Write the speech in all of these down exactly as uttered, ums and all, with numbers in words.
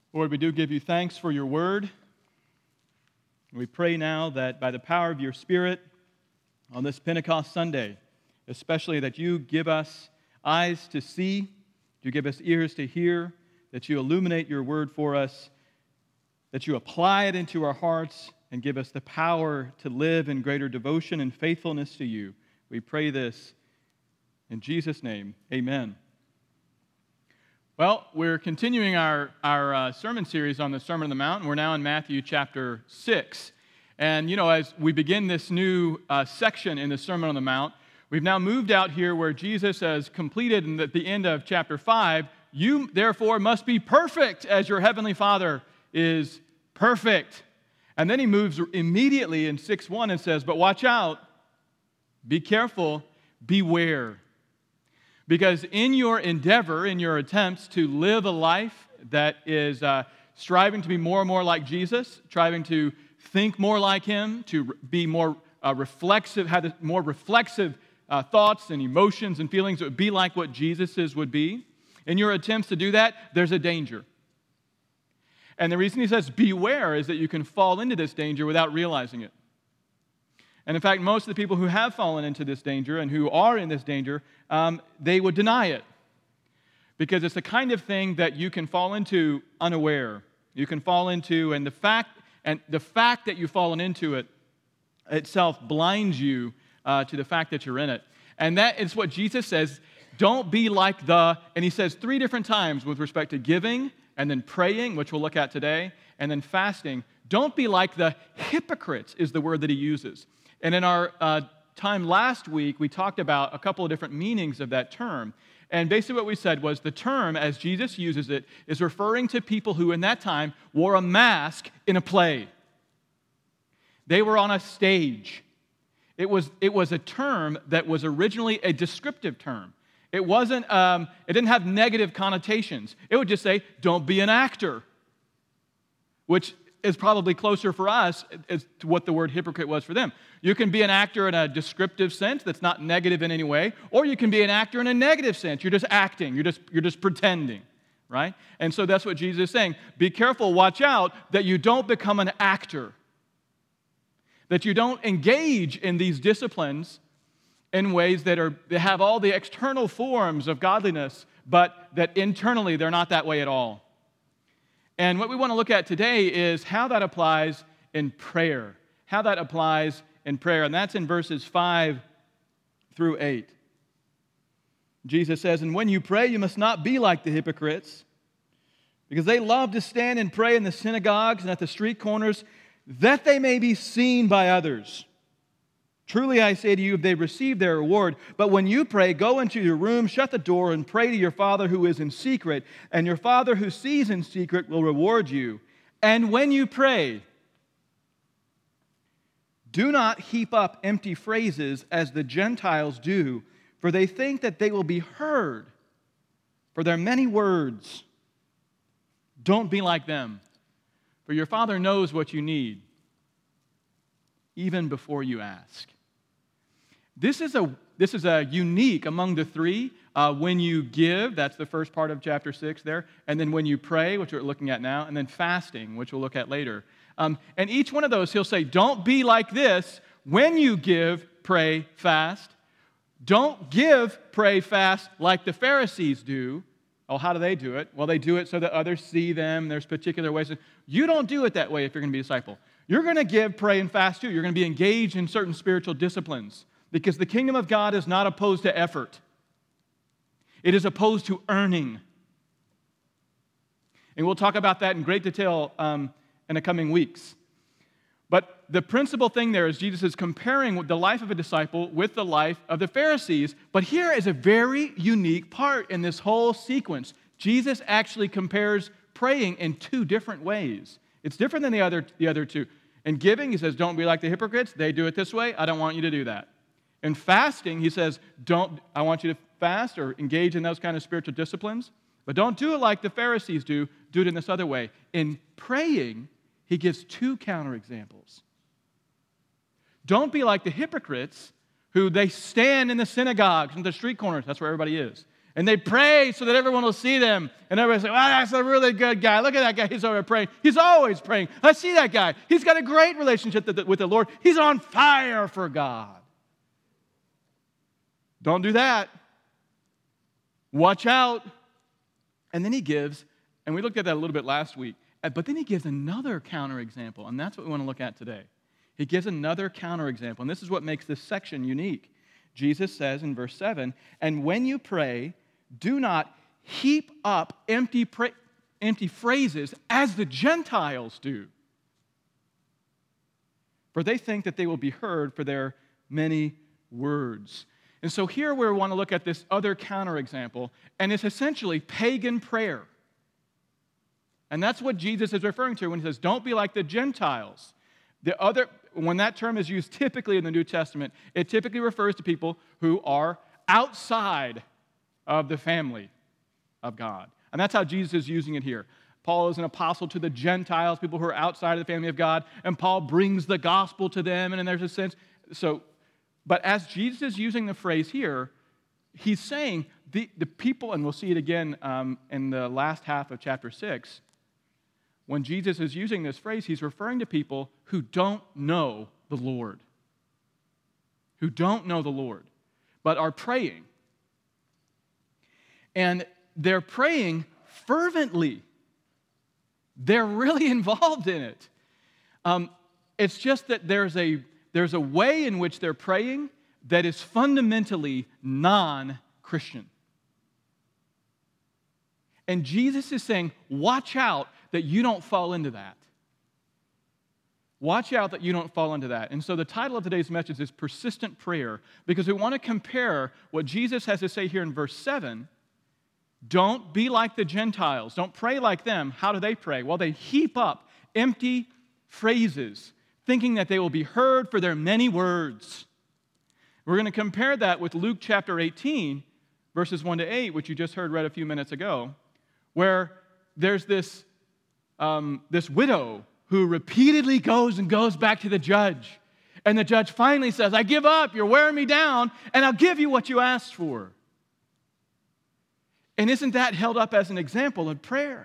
Lord, we do give you thanks for your word. We pray now that by the power of your Spirit on this Pentecost Sunday, especially that you give us eyes to see, you give us ears to hear, that you illuminate your word for us, that you apply it into our hearts and give us the power to live in greater devotion and faithfulness to you. We pray this in Jesus' name. Amen. Well, we're continuing our, our uh, sermon series on the Sermon on the Mount, and we're now in Matthew chapter six. And, you know, as we begin this new uh, section in the Sermon on the Mount, we've now moved out here where Jesus has completed in the, at the end of chapter five, you therefore must be perfect as your heavenly Father is perfect. And then he moves immediately in six one and says, but watch out, be careful, beware. Because in your endeavor, in your attempts to live a life that is uh, striving to be more and more like Jesus, striving to think more like Him, to be more uh, reflexive, have more reflexive uh, thoughts and emotions and feelings that would be like what Jesus's would be, in your attempts to do that, there's a danger. And the reason he says beware is that you can fall into this danger without realizing it. And in fact, most of the people who have fallen into this danger and who are in this danger, um, they would deny it. Because it's the kind of thing that you can fall into unaware. You can fall into, and the fact and the fact that you've fallen into it itself blinds you uh, to the fact that you're in it. And that is what Jesus says, don't be like the, and he says three different times with respect to giving, and then praying, which we'll look at today, and then fasting. Don't be like the hypocrites is the word that he uses. And in our uh, time last week, we talked about a couple of different meanings of that term. And basically what we said was the term, as Jesus uses it, is referring to people who in that time wore a mask in a play. They were on a stage. It was, it was a term that was originally a descriptive term. It wasn't, um, it didn't have negative connotations. It would just say, don't be an actor, which is probably closer for us as to what the word hypocrite was for them. You can be an actor in a descriptive sense that's not negative in any way, or you can be an actor in a negative sense. You're just acting. You're just, you're just pretending, right? And so that's what Jesus is saying. Be careful, watch out, that you don't become an actor, that you don't engage in these disciplines in ways that are that have all the external forms of godliness, but that internally they're not that way at all. And what we want to look at today is how that applies in prayer. How that applies in prayer. And that's in verses five through eight. Jesus says, and when you pray, you must not be like the hypocrites, because they love to stand and pray in the synagogues and at the street corners, that they may be seen by others. Truly I say to you, they receive their reward. But when you pray, go into your room, shut the door, and pray to your Father who is in secret. And your Father who sees in secret will reward you. And when you pray, do not heap up empty phrases as the Gentiles do, for they think that they will be heard for their many words. Don't be like them, for your Father knows what you need, even before you ask. This is a this is a unique among the three. Uh, when you give, that's the first part of chapter six there, and then when you pray, which we're looking at now, and then fasting, which we'll look at later. Um, and each one of those, he'll say, don't be like this. When you give, pray, fast. Don't give, pray, fast like the Pharisees do. Oh, how do they do it? Well, they do it so that others see them. There's particular ways. You don't do it that way if you're going to be a disciple. You're going to give, pray, and fast too. You're going to be engaged in certain spiritual disciplines. Because the kingdom of God is not opposed to effort. It is opposed to earning. And we'll talk about that in great detail um, in the coming weeks. But the principal thing there is Jesus is comparing the life of a disciple with the life of the Pharisees. But here is a very unique part in this whole sequence. Jesus actually compares praying in two different ways. It's different than the other, the other two. In giving, he says, don't be like the hypocrites. They do it this way. I don't want you to do that. In fasting, he says, don't, I want you to fast or engage in those kind of spiritual disciplines, but don't do it like the Pharisees do. Do it in this other way. In praying, he gives two counterexamples. Don't be like the hypocrites who they stand in the synagogues and the street corners. That's where everybody is. And they pray so that everyone will see them. And everybody say, wow, that's a really good guy. Look at that guy. He's over there praying. He's always praying. I see that guy. He's got a great relationship with the Lord. He's on fire for God. Don't do that. Watch out. And then he gives, and we looked at that a little bit last week, but then he gives another counterexample, and that's what we want to look at today. He gives another counterexample, and this is what makes this section unique. Jesus says in verse seven, and when you pray, do not heap up empty, pra- empty phrases as the Gentiles do, for they think that they will be heard for their many words. And so here we want to look at this other counterexample, and it's essentially pagan prayer. And that's what Jesus is referring to when he says, don't be like the Gentiles. The other, when that term is used typically in the New Testament, it typically refers to people who are outside of the family of God. And that's how Jesus is using it here. Paul is an apostle to the Gentiles, people who are outside of the family of God, and Paul brings the gospel to them, and there's a sense. So, but as Jesus is using the phrase here, he's saying the, the people, and we'll see it again um, in the last half of chapter six, when Jesus is using this phrase, he's referring to people who don't know the Lord, who don't know the Lord, but are praying. And they're praying fervently. They're really involved in it. Um, it's just that there's a, there's a way in which they're praying that is fundamentally non-Christian. And Jesus is saying, watch out that you don't fall into that. Watch out that you don't fall into that. And so the title of today's message is Persistent Prayer, because we want to compare what Jesus has to say here in verse seven. Don't be like the Gentiles. Don't pray like them. How do they pray? Well, they heap up empty phrases, thinking that they will be heard for their many words. We're going to compare that with Luke chapter eighteen, verses one to eight, which you just heard read a few minutes ago, where there's this Um, this widow who repeatedly goes and goes back to the judge. And the judge finally says, I give up, you're wearing me down, and I'll give you what you asked for. And isn't that held up as an example of prayer?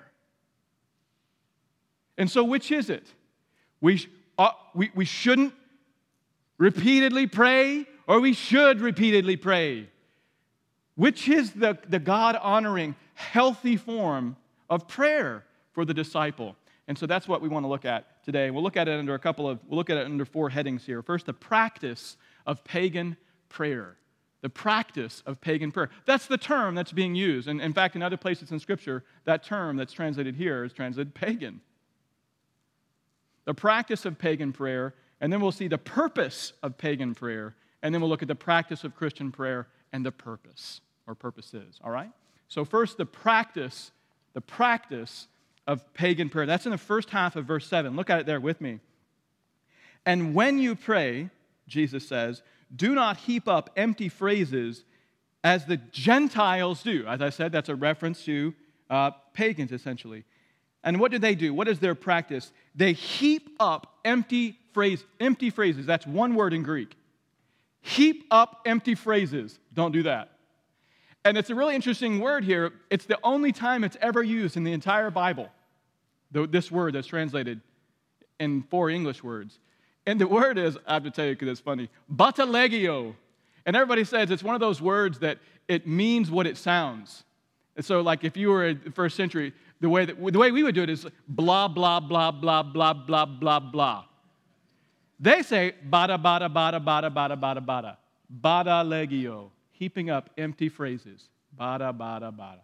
And so which is it? We, sh- uh, we, we shouldn't repeatedly pray, or we should repeatedly pray? Which is the, the God-honoring, healthy form of prayer for the disciple? And so that's what we want to look at today. We'll look at it under a couple of, we'll look at it under four headings here. First, the practice of pagan prayer. The practice of pagan prayer. That's the term that's being used. And in fact, in other places in Scripture, that term that's translated here is translated pagan. The practice of pagan prayer, and then we'll see the purpose of pagan prayer, and then we'll look at the practice of Christian prayer and the purpose, or purposes, all right? So first, the practice, the practice of pagan prayer. That's in the first half of verse seven. Look at it there with me. And when you pray, Jesus says, do not heap up empty phrases as the Gentiles do. As I said, that's a reference to uh, pagans, essentially. And what do they do? What is their practice? They heap up empty phrase, empty phrases. That's one word in Greek. Heap up empty phrases. Don't do that. And it's a really interesting word here. It's the only time it's ever used in the entire Bible, this word that's translated in four English words. And the word is, I have to tell you because it's funny, batalegio. And everybody says it's one of those words that it means what it sounds. And so like if you were in the first century, the way, that, the way we would do it is blah, blah, blah, blah, blah, blah, blah, blah. They say bada, bada, bada, bada, bada, bada, bada. Batalegio. Heaping up empty phrases. Bada, bada, bada.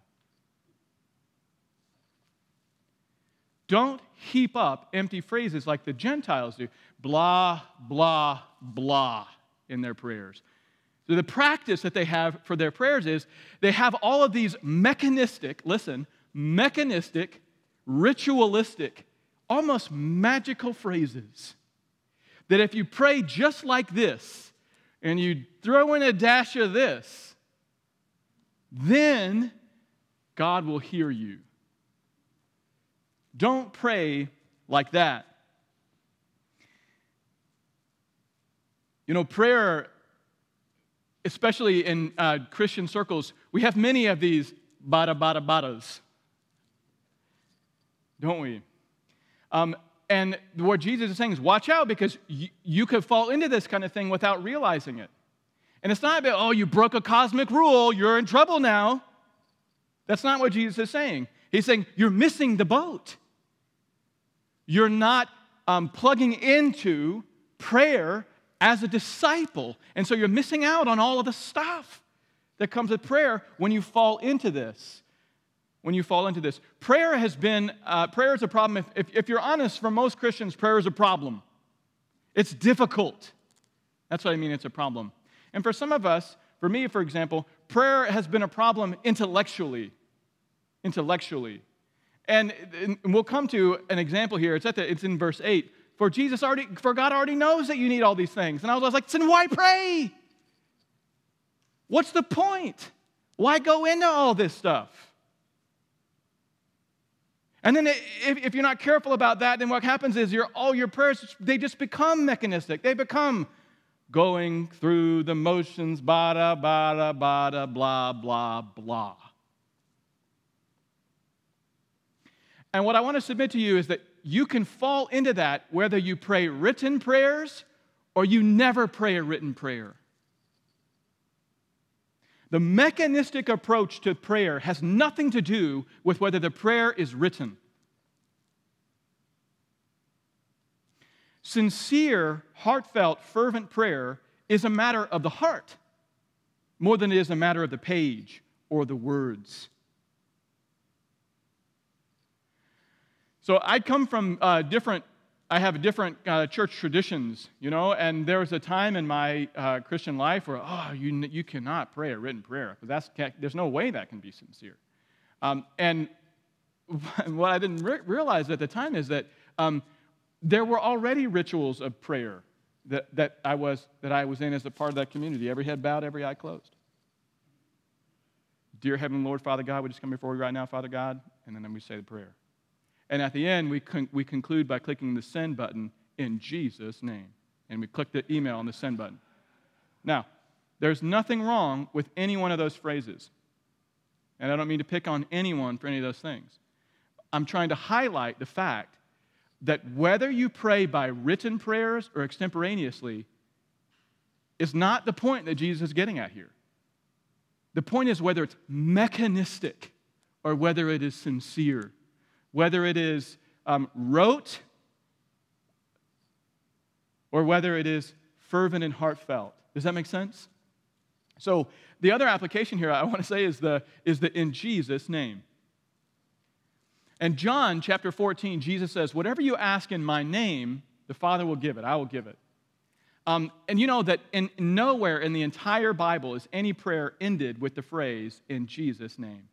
Don't heap up empty phrases like the Gentiles do. Blah, blah, blah in their prayers. So the practice that they have for their prayers is they have all of these mechanistic, listen, mechanistic, ritualistic, almost magical phrases that if you pray just like this, and you throw in a dash of this, then God will hear you. Don't pray like that. You know, prayer, especially in uh, Christian circles, we have many of these bada, bada, badas, don't we? Um, and what Jesus is saying is, watch out, because y- you could fall into this kind of thing without realizing it. And it's not about, oh, you broke a cosmic rule, you're in trouble now. That's not what Jesus is saying. He's saying, you're missing the boat. You're not um, plugging into prayer as a disciple. And so you're missing out on all of the stuff that comes with prayer when you fall into this. When you fall into this. Prayer has been, uh, prayer is a problem. If, if, if you're honest, for most Christians, prayer is a problem. It's difficult. That's what I mean, it's a problem. And for some of us, for me, for example, prayer has been a problem intellectually. Intellectually. And, and we'll come to an example here. It's at the, it's in verse eight. For Jesus already, for God already knows that you need all these things. And I was like, then why pray? What's the point? Why go into all this stuff? And then if, if you're not careful about that, then what happens is your all your prayers, they just become mechanistic. They become going through the motions, bada, bada, bada, blah, blah, blah. And what I want to submit to you is that you can fall into that whether you pray written prayers or you never pray a written prayer. The mechanistic approach to prayer has nothing to do with whether the prayer is written. Sincere, heartfelt, fervent prayer is a matter of the heart more than it is a matter of the page or the words. So I come from uh, different, I have different uh, church traditions, you know, and there was a time in my uh, Christian life where, oh, you you cannot pray a written prayer, because that's there's no way that can be sincere. Um, and what I didn't re- realize at the time is that um, there were already rituals of prayer that, that I was that I was in as a part of that community. Every head bowed, every eye closed. Dear Heavenly Lord, Father God, we just come before you right now, Father God, and then we say the prayer. And at the end, we con- we conclude by clicking the send button in Jesus' name. And we click the email on the send button. Now, there's nothing wrong with any one of those phrases. And I don't mean to pick on anyone for any of those things. I'm trying to highlight the fact that whether you pray by written prayers or extemporaneously is not the point that Jesus is getting at here. The point is whether it's mechanistic or whether it is sincere. Whether it is um, rote or whether it is fervent and heartfelt. Does that make sense? So the other application here I want to say is the, is the in Jesus' name. And John chapter fourteen, Jesus says, whatever you ask in my name, the Father will give it. I will give it. Um, and you know that in nowhere in the entire Bible is any prayer ended with the phrase, in Jesus' name.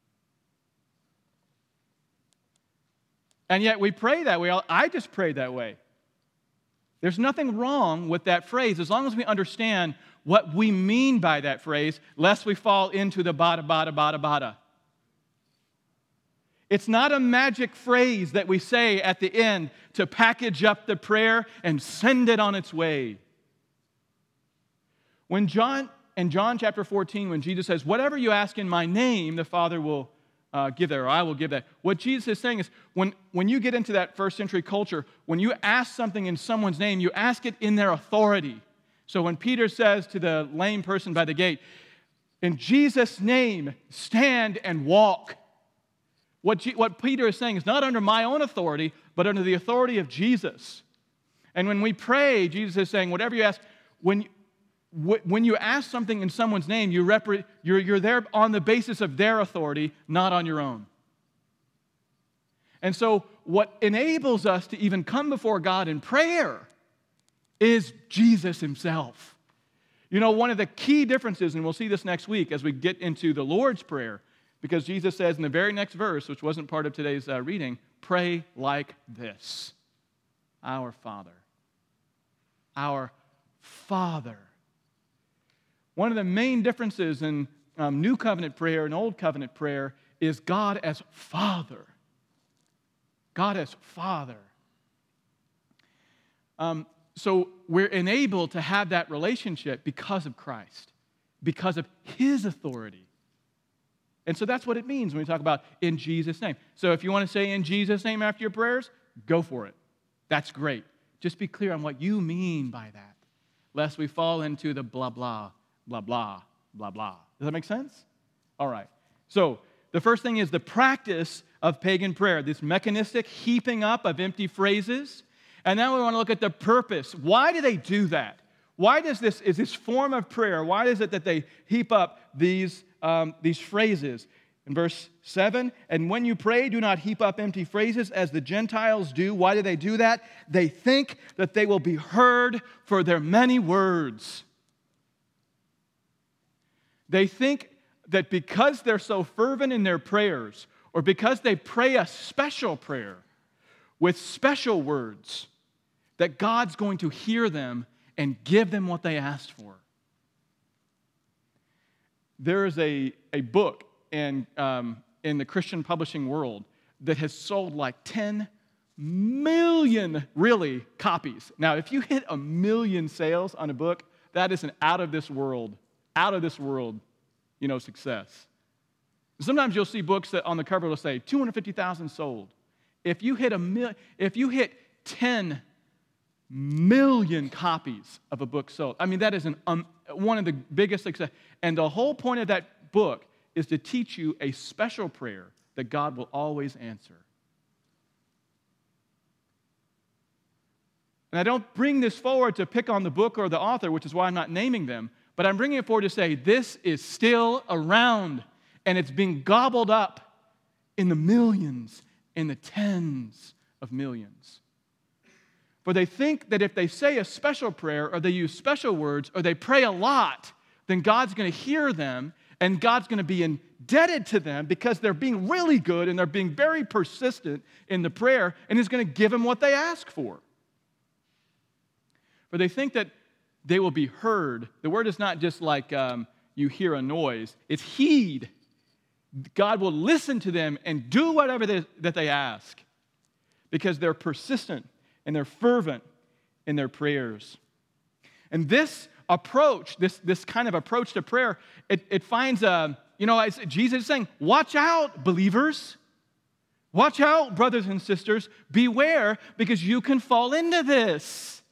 And yet we pray that way. I just pray that way. There's nothing wrong with that phrase as long as we understand what we mean by that phrase, lest we fall into the bada, bada, bada, bada. It's not a magic phrase that we say at the end to package up the prayer and send it on its way. When John, in John chapter fourteen, when Jesus says, whatever you ask in my name, the Father will Uh, give that, or I will give that. What Jesus is saying is, when, when you get into that first century culture, when you ask something in someone's name, you ask it in their authority. So when Peter says to the lame person by the gate, in Jesus' name, stand and walk. What, G- what Peter is saying is not under my own authority, but under the authority of Jesus. And when we pray, Jesus is saying, whatever you ask, when When you ask something in someone's name, you repre- you're, you're there on the basis of their authority, not on your own. And so what enables us to even come before God in prayer is Jesus himself. You know, one of the key differences, and we'll see this next week as we get into the Lord's Prayer, because Jesus says in the very next verse, which wasn't part of today's uh, reading, pray like this. Our Father. Our Father. One of the main differences in um, New Covenant prayer and Old Covenant prayer is God as Father. God as Father. Um, so we're enabled to have that relationship because of Christ. because of his authority. And so that's what it means when we talk about in Jesus' name. So if you want to say in Jesus' name after your prayers, go for it. That's great. Just be clear on what you mean by that, lest we fall into the blah, blah, blah, blah, blah, blah. Does that make sense? All right. So the first thing is the practice of pagan prayer, this mechanistic heaping up of empty phrases. And now we want to look at the purpose. Why do they do that? Why does this, is this form of prayer, why is it that they heap up these, um, these phrases? In verse seven, and when you pray, do not heap up empty phrases as the Gentiles do. Why do they do that? They think that they will be heard for their many words. They think that because they're so fervent in their prayers, or because they pray a special prayer with special words, that God's going to hear them and give them what they asked for. There is a, a book in, um, in the Christian publishing world that has sold like ten million, really, copies. Now, if you hit a million sales on a book, that is an out of this world, out of this world, you know, success. Sometimes you'll see books that on the cover will say two hundred fifty thousand sold. If you hit a mil- if you hit ten million copies of a book sold, I mean, that is an, um, one of the biggest success. And the whole point of that book is to teach you a special prayer that God will always answer. And I don't bring this forward to pick on the book or the author, which is why I'm not naming them, but I'm bringing it forward to say this is still around, and it's being gobbled up in the millions, in the tens of millions. For they think that if they say a special prayer, or they use special words, or they pray a lot, then God's going to hear them, and God's going to be indebted to them because they're being really good and they're being very persistent in the prayer, and He's going to give them what they ask for. For they think that they will be heard. The word is not just like um, you hear a noise. It's heed. God will listen to them and do whatever they, that they ask because they're persistent and they're fervent in their prayers. And this approach, this, this kind of approach to prayer, it, it finds, a, you know, it's, Jesus is saying, watch out, believers. Watch out, brothers and sisters. Beware, because you can fall into this.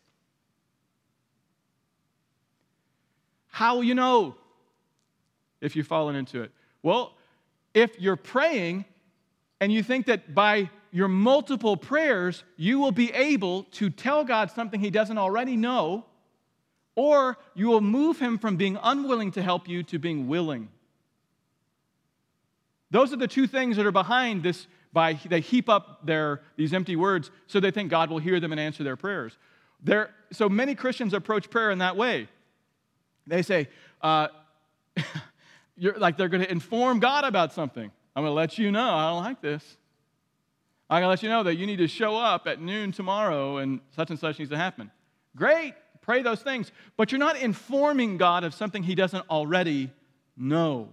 How will you know if you've fallen into it? Well, if you're praying and you think that by your multiple prayers, you will be able to tell God something He doesn't already know, or you will move Him from being unwilling to help you to being willing. Those are the two things that are behind this. By they heap up their these empty words so they think God will hear them and answer their prayers. There, so many Christians approach prayer in that way. They say, uh, you're, like they're going to inform God about something. I'm going to let you know I don't like this. I'm going to let you know that you need to show up at noon tomorrow and such and such needs to happen. Great, pray those things. But you're not informing God of something He doesn't already know.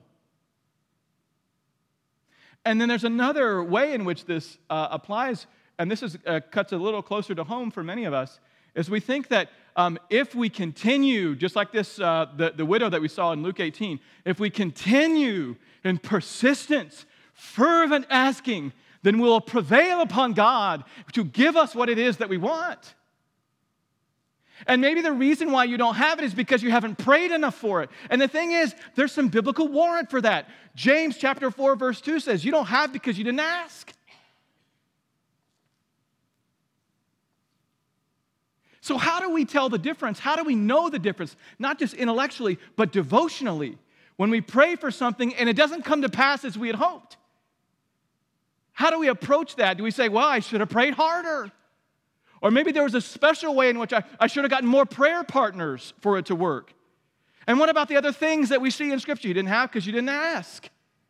And then there's another way in which this uh, applies, and this is uh, cuts a little closer to home for many of us, is we think that um, if we continue, just like this, uh, the, the widow that we saw in Luke eighteen, if we continue in persistence, fervent asking, then we'll prevail upon God to give us what it is that we want. And maybe the reason why you don't have it is because you haven't prayed enough for it. And the thing is, there's some biblical warrant for that. James chapter four, verse two says, you don't have because you didn't ask. So how do we tell the difference? How do we know the difference? Not just intellectually, but devotionally. When we pray for something and it doesn't come to pass as we had hoped. How do we approach that? Do we say, well, I should have prayed harder? Or maybe there was a special way in which I, I should have gotten more prayer partners for it to work. And what about the other things that we see in Scripture you didn't have because you didn't ask?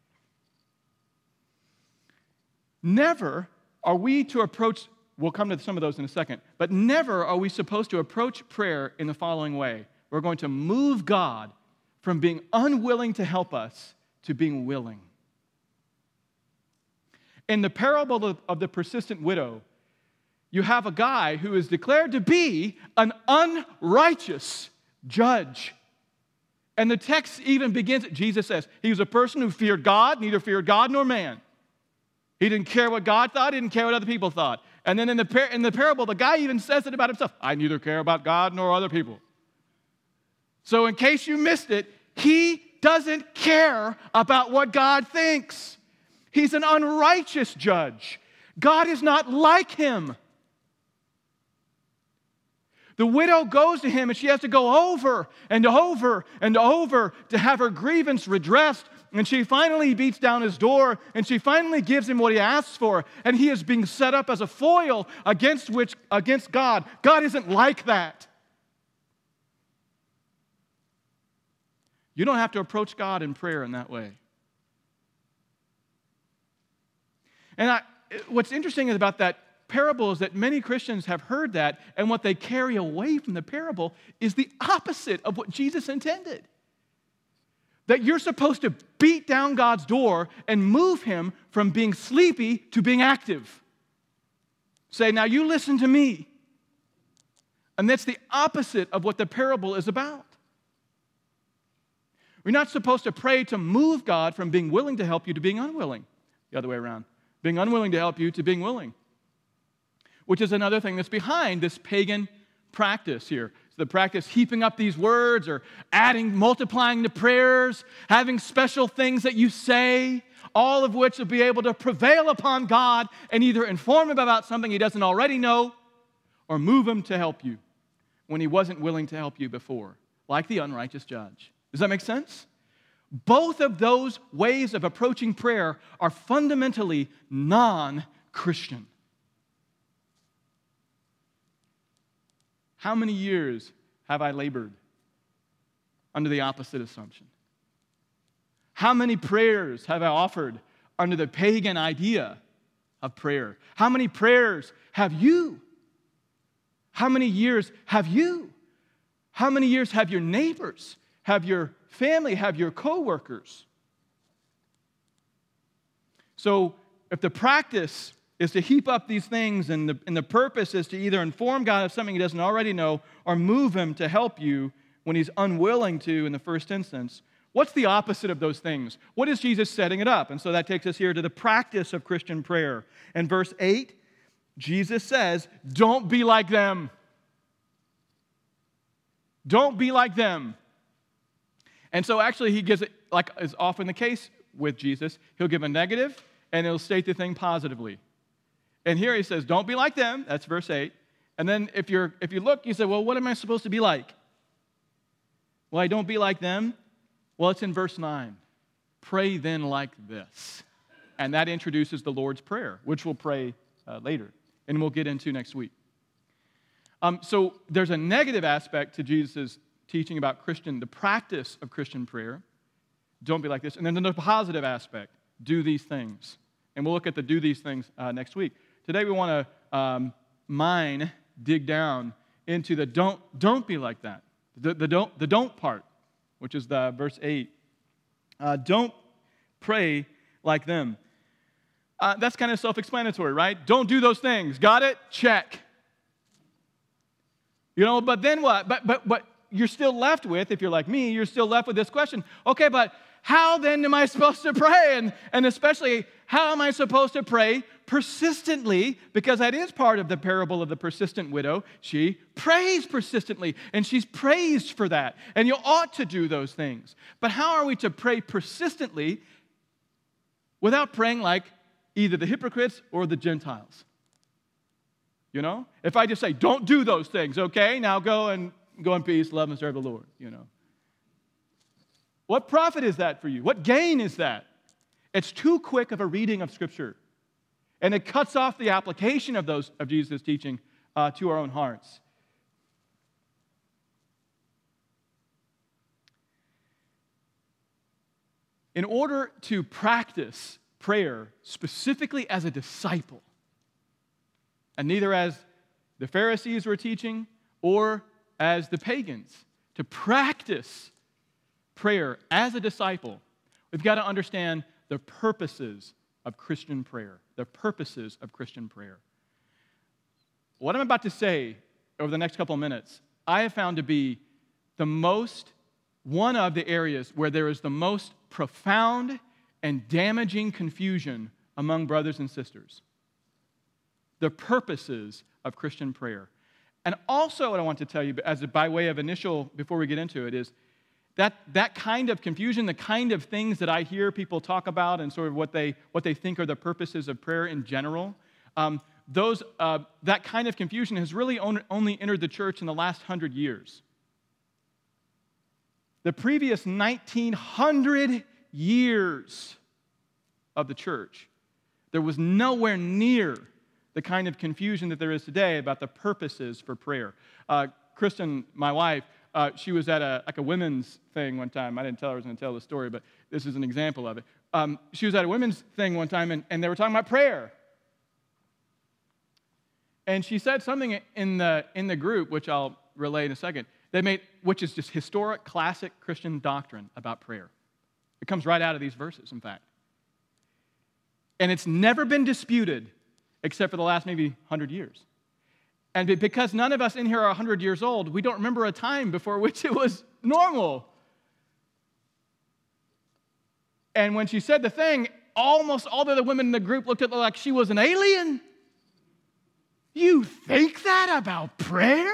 Never are we to approach, we'll come to some of those in a second, but never are we supposed to approach prayer in the following way. We're going to move God from being unwilling to help us to being willing. In the parable of, of the persistent widow, you have a guy who is declared to be an unrighteous judge. And the text even begins, Jesus says, he was a person who feared God, neither feared God nor man. He didn't care what God thought, he didn't care what other people thought. And then in the, par- in the parable, the guy even says it about himself. I neither care about God nor other people. So in case you missed it, he doesn't care about what God thinks. He's an unrighteous judge. God is not like him. The widow goes to him and she has to go over and over and over to have her grievance redressed. And she finally beats down his door and she finally gives him what he asks for. And he is being set up as a foil against which against God. God isn't like that. You don't have to approach God in prayer in that way. And I, what's interesting about that parable is that many Christians have heard that, and what they carry away from the parable is the opposite of what Jesus intended. That you're supposed to beat down God's door and move him from being sleepy to being active. Say, now you listen to me. And that's the opposite of what the parable is about. We're not supposed to pray to move God from being willing to help you to being unwilling. The other way around. Being unwilling to help you to being willing. Which is another thing that's behind this pagan practice here. So the practice heaping up these words or adding, multiplying the prayers, having special things that you say, all of which will be able to prevail upon God and either inform him about something he doesn't already know or move him to help you when he wasn't willing to help you before, like the unrighteous judge. Does that make sense? Both of those ways of approaching prayer are fundamentally non-Christian. How many years have I labored under the opposite assumption? How many prayers have I offered under the pagan idea of prayer? How many prayers have you? How many years have you? How many years have your neighbors, have your family, have your coworkers? So if the practice is to heap up these things, and the, and the purpose is to either inform God of something he doesn't already know or move him to help you when he's unwilling to in the first instance, what's the opposite of those things? What is Jesus setting it up? And so that takes us here to the practice of Christian prayer. In verse eight, Jesus says, don't be like them. Don't be like them. And so actually he gives it, like is often the case with Jesus, he'll give a negative and he'll state the thing positively. And here he says, don't be like them. That's verse eight. And then if you're if you look, you say, well, what am I supposed to be like? Well, I don't be like them. Well, it's in verse nine. Pray then like this. And that introduces the Lord's Prayer, which we'll pray uh, later. And we'll get into next week. Um, so there's a negative aspect to Jesus' teaching about Christian, the practice of Christian prayer. Don't be like this. And then the positive aspect, do these things. And we'll look at the do these things uh, next week. Today we want to um, mine, dig down into the don't don't be like that. The, the don't the don't part, which is the verse eight. Uh, don't pray like them. Uh, that's kind of self-explanatory, right? Don't do those things. Got it? Check. You know, but then what? But but but you're still left with, if you're like me, you're still left with this question. Okay, but how then am I supposed to pray? And, and especially, how am I supposed to pray persistently? Because that is part of the parable of the persistent widow. She prays persistently, and she's praised for that. And you ought to do those things. But how are we to pray persistently without praying like either the hypocrites or the Gentiles? You know? If I just say, don't do those things, okay? Now go and go in peace, love and serve the Lord, you know. What profit is that for you? What gain is that? It's too quick of a reading of Scripture. And it cuts off the application of those of Jesus' teaching uh, to our own hearts. In order to practice prayer specifically as a disciple, and neither as the Pharisees were teaching or as the pagans, to practice prayer as a disciple, we've got to understand the purposes of Christian prayer. The purposes of Christian prayer. What I'm about to say over the next couple of minutes, I have found to be the most one of the areas where there is the most profound and damaging confusion among brothers and sisters. The purposes of Christian prayer. And also what I want to tell you, as a, by way of initial, before we get into it, is that that kind of confusion, the kind of things that I hear people talk about and sort of what they, what they think are the purposes of prayer in general, um, those, uh, that kind of confusion has really on, only entered the church in the last hundred years. The previous nineteen hundred years of the church, there was nowhere near the kind of confusion that there is today about the purposes for prayer. Uh, Kristen, my wife, uh, she was at a like a women's thing one time. I didn't tell her I was going to tell the story, but this is an example of it. Um, she was at a women's thing one time, and, and they were talking about prayer. And she said something in the in the group, which I'll relay in a second, they made, which is just historic, classic Christian doctrine about prayer. It comes right out of these verses, in fact. And it's never been disputed except for the last maybe one hundred years. And because none of us in here are one hundred years old, we don't remember a time before which it was normal. And when she said the thing, almost all the other women in the group looked at her like she was an alien. You think that about prayer?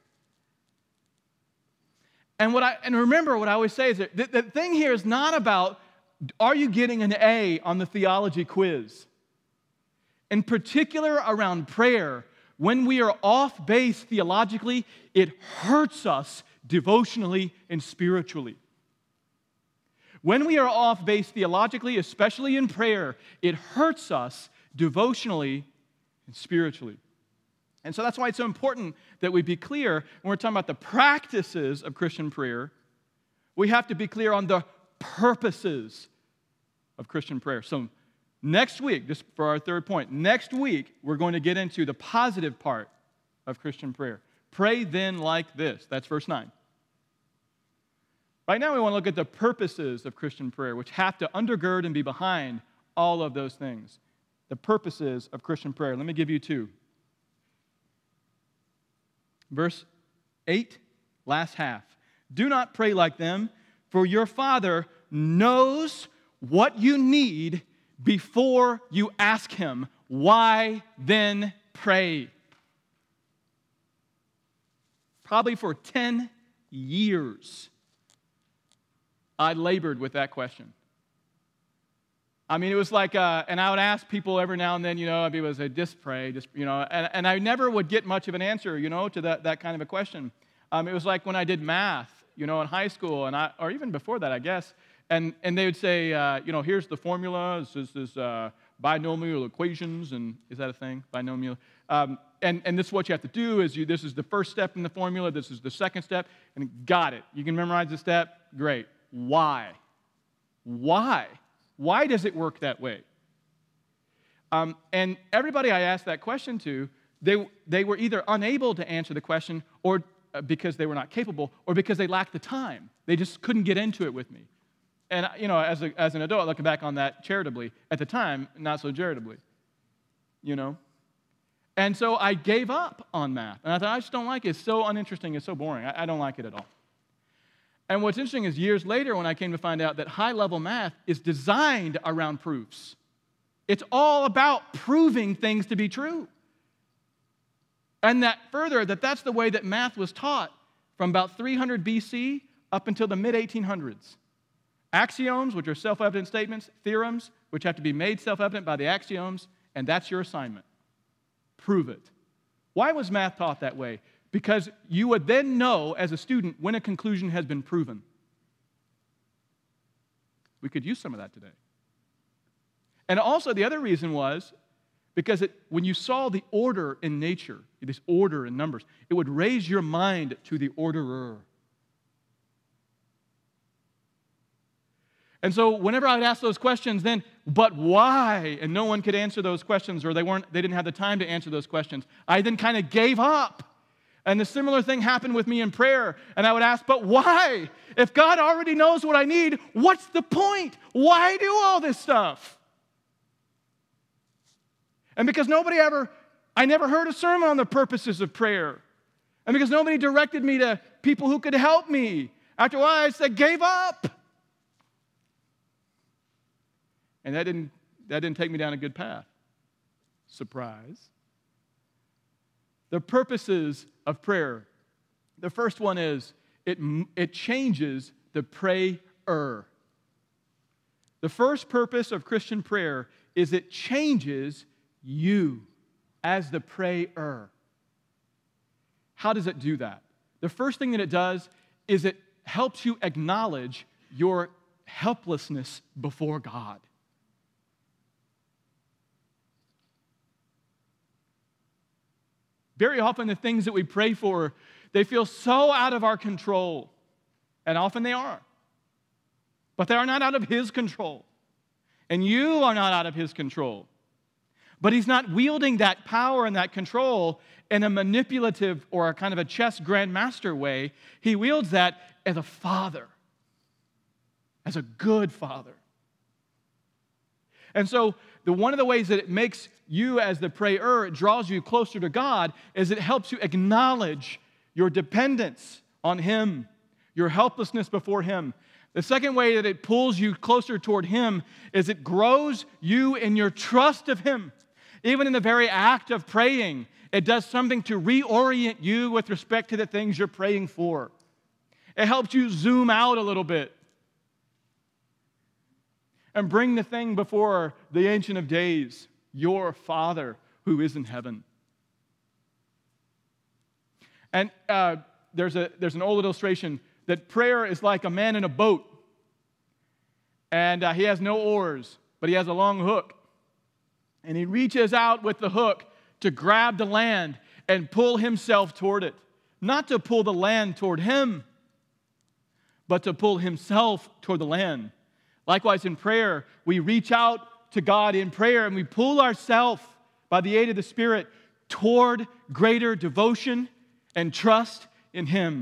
And what I and remember what I always say is that the, the thing here is not about, are you getting an A on the theology quiz? In particular around prayer, when we are off base theologically, it hurts us devotionally and spiritually. When we are off base theologically, especially in prayer, it hurts us devotionally and spiritually. And so that's why it's so important that we be clear when we're talking about the practices of Christian prayer. We have to be clear on the purposes of Christian prayer. So next week, just for our third point, next week we're going to get into the positive part of Christian prayer. Pray then like this. That's verse nine. Right now we want to look at the purposes of Christian prayer, which have to undergird and be behind all of those things. The purposes of Christian prayer. Let me give you two. Verse eight, last half. Do not pray like them, for your Father knows what you need before you ask Him. Why then pray? Probably for ten years, I labored with that question. I mean, it was like, uh, and I would ask people every now and then, you know, people would say, just pray, just, you know, and, and I never would get much of an answer, you know, to that, that kind of a question. Um, it was like when I did math, you know, in high school, and I, or even before that, I guess, and, and they would say, uh, you know, here's the formula, this is uh, binomial equations, and is that a thing, binomial? Um, and, and this is what you have to do, is you, this is the first step in the formula, this is the second step, and got it. You can memorize the step, great. Why? Why? Why does it work that way? Um, and everybody I asked that question to, they, they were either unable to answer the question or uh, because they were not capable or because they lacked the time. They just couldn't get into it with me. And, you know, as, a, as an adult, looking back on that charitably, at the time, not so charitably, you know. And so I gave up on math. And I thought, I just don't like it. It's so uninteresting. It's so boring. I, I don't like it at all. And what's interesting is years later when I came to find out that high-level math is designed around proofs. It's all about proving things to be true. And that further, that that's the way that math was taught from about three hundred B C up until the mid eighteen hundreds. Axioms, which are self-evident statements, theorems, which have to be made self-evident by the axioms, and that's your assignment. Prove it. Why was math taught that way? Because you would then know as a student when a conclusion has been proven. We could use some of that today. And also the other reason was because it, when you saw the order in nature, this order in numbers, it would raise your mind to the orderer. And so whenever I'd ask those questions then, but why? And no one could answer those questions, or they weren't, they didn't have the time to answer those questions. I then kind of gave up. And the similar thing happened with me in prayer. And I would ask, but why? If God already knows what I need, what's the point? Why do all this stuff? And because nobody ever, I never heard a sermon on the purposes of prayer. And because nobody directed me to people who could help me. After a while, I said, gave up. And that didn't, that didn't take me down a good path. Surprise. The purposes of prayer. The first one is it, it changes the prayer. The first purpose of Christian prayer is it changes you as the prayer. How does it do that? The first thing that it does is it helps you acknowledge your helplessness before God. Very often the things that we pray for, they feel so out of our control. And often they are. But they are not out of His control. And you are not out of His control. But He's not wielding that power and that control in a manipulative or a kind of a chess grandmaster way. He wields that as a father. As a good father. And so, the, one of the ways that it makes you as the prayer, it draws you closer to God, is it helps you acknowledge your dependence on Him, your helplessness before Him. The second way that it pulls you closer toward Him is it grows you in your trust of Him. Even in the very act of praying, it does something to reorient you with respect to the things you're praying for. It helps you zoom out a little bit and bring the thing before the Ancient of Days, your Father who is in heaven. And uh, there's a there's an old illustration that prayer is like a man in a boat. And uh, he has no oars, but he has a long hook. And he reaches out with the hook to grab the land and pull himself toward it. Not to pull the land toward him, but to pull himself toward the land. Likewise, in prayer, we reach out to God in prayer and we pull ourselves by the aid of the Spirit toward greater devotion and trust in Him.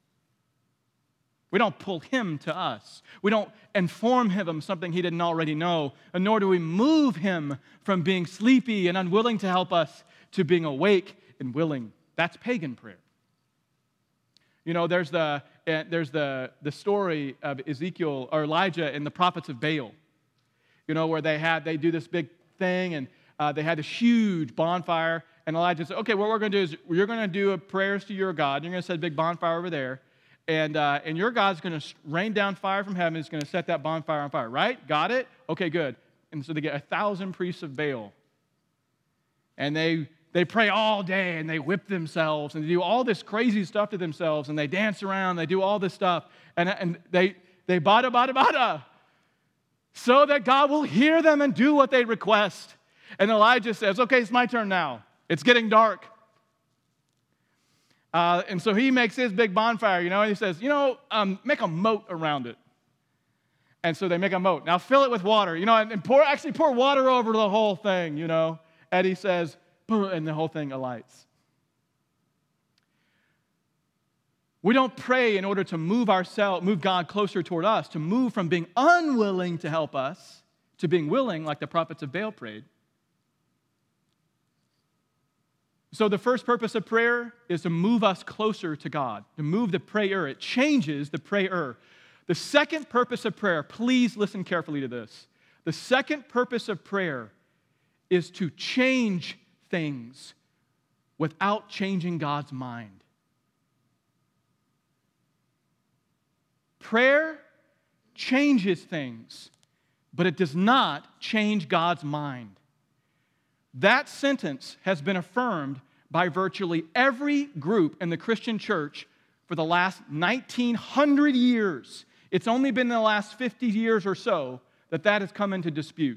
We don't pull Him to us. We don't inform Him of something He didn't already know, and nor do we move Him from being sleepy and unwilling to help us to being awake and willing. That's pagan prayer. You know, there's the uh, there's the, the story of Ezekiel or Elijah and the prophets of Baal. You know, where they had they do this big thing and uh, they had this huge bonfire, and Elijah said, "Okay, what we're going to do is you're going to do a prayers to your God. You're going to set a big bonfire over there, and uh, and your God's going to rain down fire from heaven. He's going to set that bonfire on fire. Right? Got it? Okay, good." And so they get a thousand priests of Baal, and they. They pray all day, and they whip themselves, and they do all this crazy stuff to themselves, and they dance around, they do all this stuff, and, and they, they bada, bada, bada, so that God will hear them and do what they request. And Elijah says, "Okay, it's my turn now. It's getting dark." Uh, and so he makes his big bonfire, you know, and he says, you know, um, make a moat around it. And so they make a moat. Now fill it with water, you know, and, and pour actually pour water over the whole thing, you know. And he says, and the whole thing alights. We don't pray in order to move ourselves, move God closer toward us, to move from being unwilling to help us to being willing, like the prophets of Baal prayed. So the first purpose of prayer is to move us closer to God, to move the prayer. It changes the prayer. The second purpose of prayer, please listen carefully to this. The second purpose of prayer is to change things without changing God's mind. Prayer changes things, but it does not change God's mind. That sentence has been affirmed by virtually every group in the Christian church for the last nineteen hundred years. It's only been in the last fifty years or so that that has come into dispute.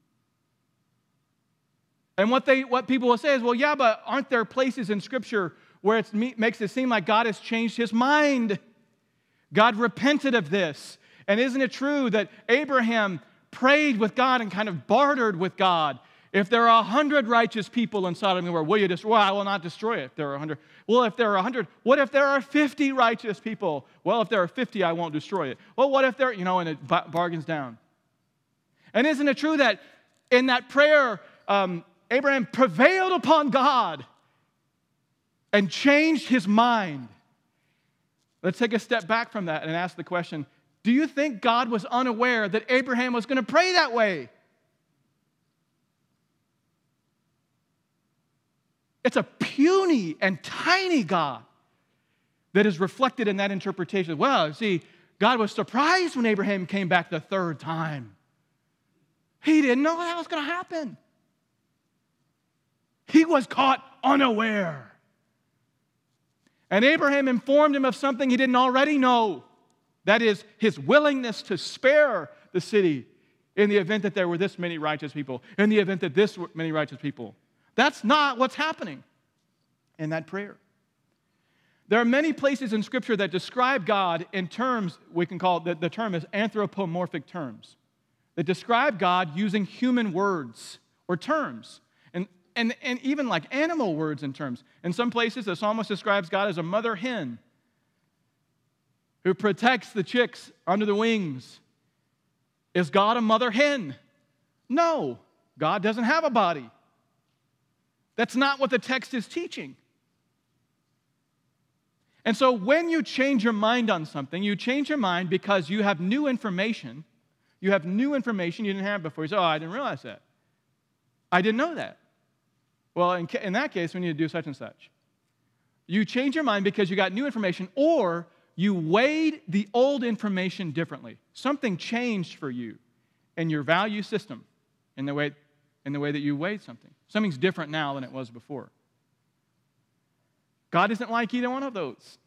And what they, what people will say is, well, yeah, but aren't there places in Scripture where it makes it seem like God has changed His mind? God repented of this. And isn't it true that Abraham prayed with God and kind of bartered with God? If there are a hundred righteous people in Sodom and Gomorrah, will you destroy? Well, I will not destroy it if there are a hundred. Well, if there are a hundred, what if there are fifty righteous people? Well, if there are fifty, I won't destroy it. Well, what if there, you know, and it bargains down. And isn't it true that in that prayer, um, Abraham prevailed upon God and changed his mind? Let's take a step back from that and ask the question, do you think God was unaware that Abraham was going to pray that way? It's a puny and tiny God that is reflected in that interpretation. Well, see, God was surprised when Abraham came back the third time. He didn't know that was going to happen. He was caught unaware. And Abraham informed him of something he didn't already know. That is, his willingness to spare the city in the event that there were this many righteous people, in the event that this many righteous people. That's not what's happening in that prayer. There are many places in Scripture that describe God in terms, we can call it, the, the term is anthropomorphic terms, that describe God using human words or terms, and, and, and even like animal words and terms. In some places, the psalmist describes God as a mother hen who protects the chicks under the wings. Is God a mother hen? No, God doesn't have a body. That's not what the text is teaching. And so when you change your mind on something, you change your mind because you have new information. You have new information you didn't have before. You say, oh, I didn't realize that. I didn't know that. Well, in, in that case, we need to do such and such. You change your mind because you got new information, or you weighed the old information differently. Something changed for you in your value system, in the way, in the way that you weighed something. Something's different now than it was before. God isn't like either one of those.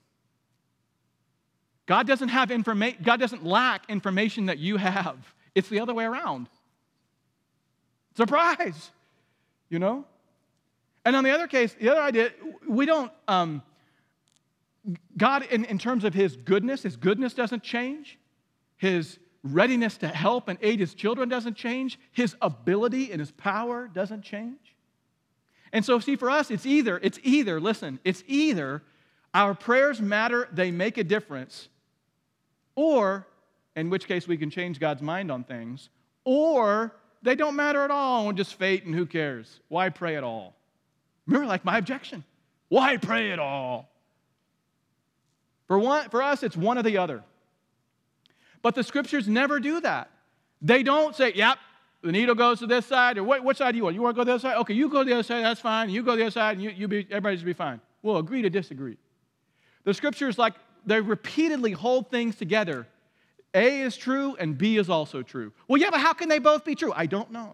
God doesn't have information. God doesn't lack information that you have. It's the other way around. Surprise, you know. And on the other case, the other idea, we don't. Um, God, in, in terms of His goodness, His goodness doesn't change. His readiness to help and aid His children doesn't change. His ability and His power doesn't change. And so, see, for us, it's either, it's either, listen, it's either our prayers matter, they make a difference, or, in which case we can change God's mind on things, or they don't matter at all and just fate and who cares? Why pray at all? Remember, like my objection. Why pray at all? For one, for us, it's one or the other. But the Scriptures never do that. They don't say, yep, the needle goes to this side, or what, what side do you want? You want to go to the other side? Okay, you go to the other side, that's fine. You go to the other side, and you, you be, everybody just be fine. We'll agree to disagree. The Scriptures, like, they repeatedly hold things together. A is true, and B is also true. Well, yeah, but how can they both be true? I don't know.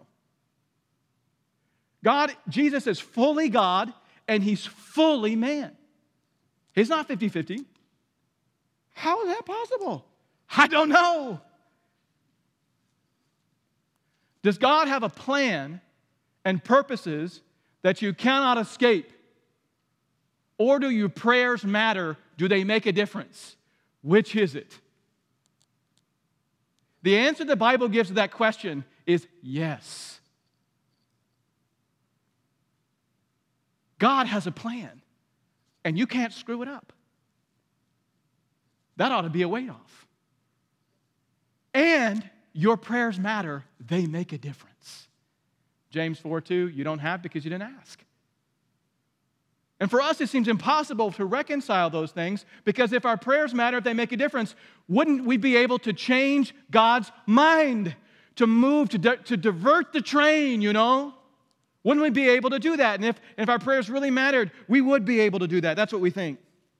God, Jesus is fully God, and He's fully man. He's not fifty-fifty. How is that possible? I don't know. Does God have a plan and purposes that you cannot escape? Or do your prayers matter? Do they make a difference? Which is it? The answer the Bible gives to that question is yes. God has a plan, and you can't screw it up. That ought to be a weight off. And your prayers matter. They make a difference. James four two, you don't have because you didn't ask. And for us, it seems impossible to reconcile those things because if our prayers matter, if they make a difference, wouldn't we be able to change God's mind, to move, to, di- to divert the train, you know? Wouldn't we be able to do that? And if, if our prayers really mattered, we would be able to do that. That's what we think.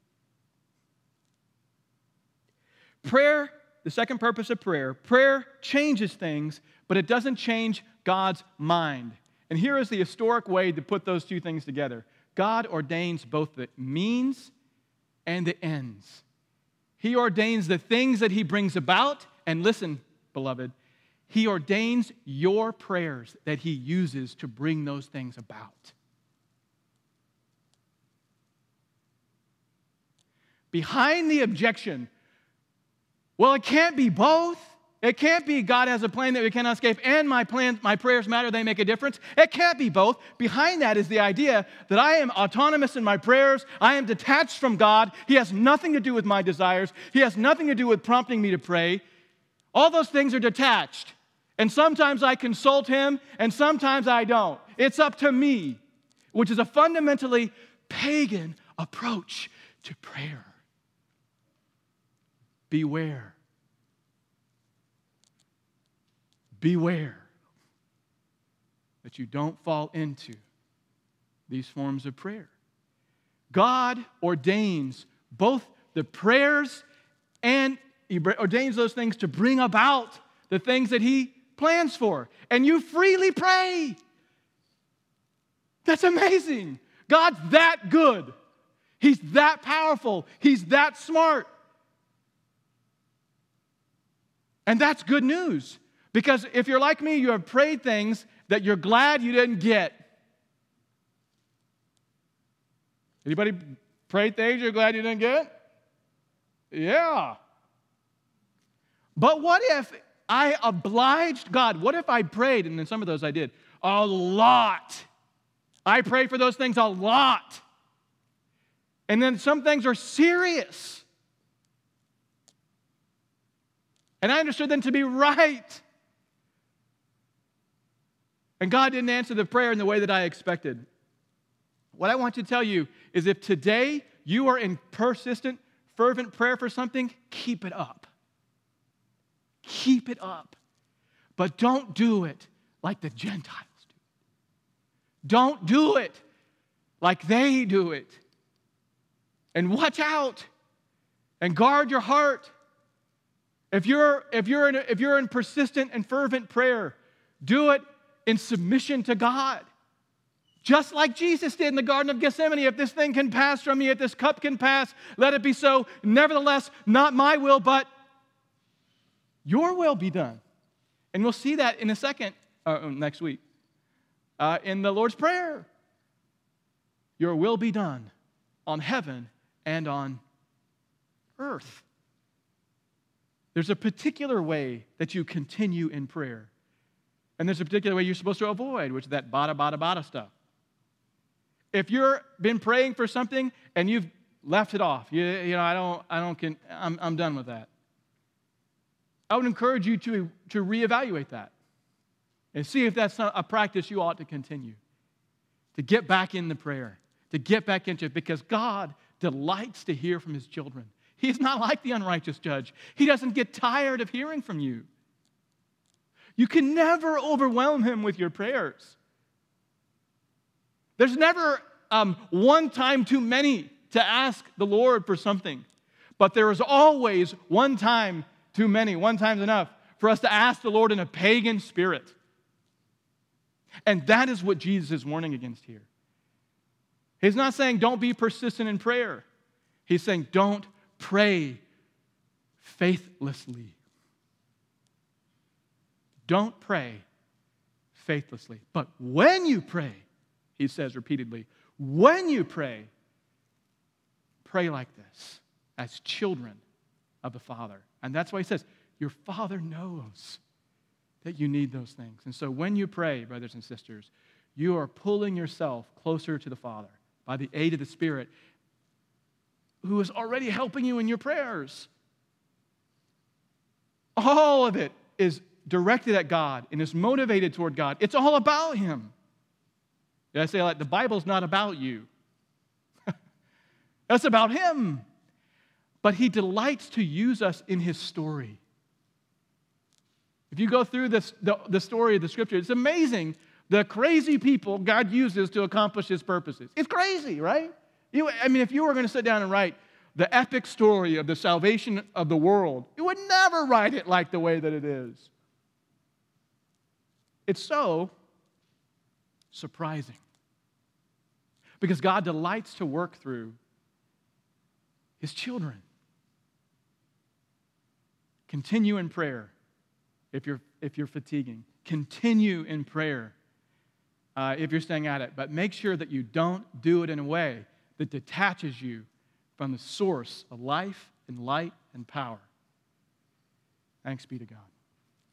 Prayer, the second purpose of prayer, prayer changes things, but it doesn't change God's mind. And here is the historic way to put those two things together. God ordains both the means and the ends. He ordains the things that He brings about, and listen, beloved, He ordains your prayers that He uses to bring those things about. Behind the objection, well, it can't be both. It can't be God has a plan that we cannot escape and my plans, my prayers matter, they make a difference. It can't be both. Behind that is the idea that I am autonomous in my prayers. I am detached from God. He has nothing to do with my desires. He has nothing to do with prompting me to pray. All those things are detached. And sometimes I consult Him and sometimes I don't. It's up to me, which is a fundamentally pagan approach to prayer. beware. Beware that you don't fall into these forms of prayer. God ordains both the prayers and He ordains those things to bring about the things that He plans for. And you freely pray. That's amazing. God's that good. He's that powerful. He's that smart. And that's good news. Because if you're like me, you have prayed things that you're glad you didn't get. Anybody prayed things you're glad you didn't get? Yeah. But what if I obliged God? What if I prayed, and in some of those I did, a lot? I prayed for those things a lot. And then some things are serious. And I understood them to be right. And God didn't answer the prayer in the way that I expected. What I want to tell you is if today you are in persistent, fervent prayer for something, keep it up. Keep it up. But don't do it like the Gentiles do. Don't do it like they do it. And watch out and guard your heart. If you're, if you're in, if you're in persistent and fervent prayer, do it in submission to God. Just like Jesus did in the Garden of Gethsemane. If this thing can pass from me, if this cup can pass, let it be so. Nevertheless, not my will, but your will be done. And we'll see that in a second, uh, next week, uh, in the Lord's Prayer. Your will be done on heaven and on earth. There's a particular way that you continue in prayer. And there's a particular way you're supposed to avoid, which is that bada, bada, bada stuff. If you've been praying for something and you've left it off, you, you know, I don't, I don't, can, I'm, I'm done with that. I would encourage you to, to reevaluate that and see if that's a practice you ought to continue. To get back in the prayer, to get back into it, because God delights to hear from His children. He's not like the unrighteous judge. He doesn't get tired of hearing from you. You can never overwhelm Him with your prayers. There's never um, one time too many to ask the Lord for something. But there is always one time too many, one time's enough for us to ask the Lord in a pagan spirit. And that is what Jesus is warning against here. He's not saying don't be persistent in prayer. He's saying don't pray faithlessly. Don't pray faithlessly. But when you pray, he says repeatedly, when you pray, pray like this, as children of the Father. And that's why he says, your Father knows that you need those things. And so when you pray, brothers and sisters, you are pulling yourself closer to the Father by the aid of the Spirit, who is already helping you in your prayers. All of it is directed at God and is motivated toward God. It's all about Him. Did I say like the Bible's not about you? That's about Him. But He delights to use us in His story. If you go through this, the, the story of the Scripture, it's amazing the crazy people God uses to accomplish His purposes. It's crazy, right? You, I mean, if you were going to sit down and write the epic story of the salvation of the world, you would never write it like the way that it is. It's so surprising. Because God delights to work through His children. Continue in prayer if you're, if you're fatiguing. Continue in prayer uh, if you're staying at it. But make sure that you don't do it in a way that detaches you from the source of life and light and power. Thanks be to God.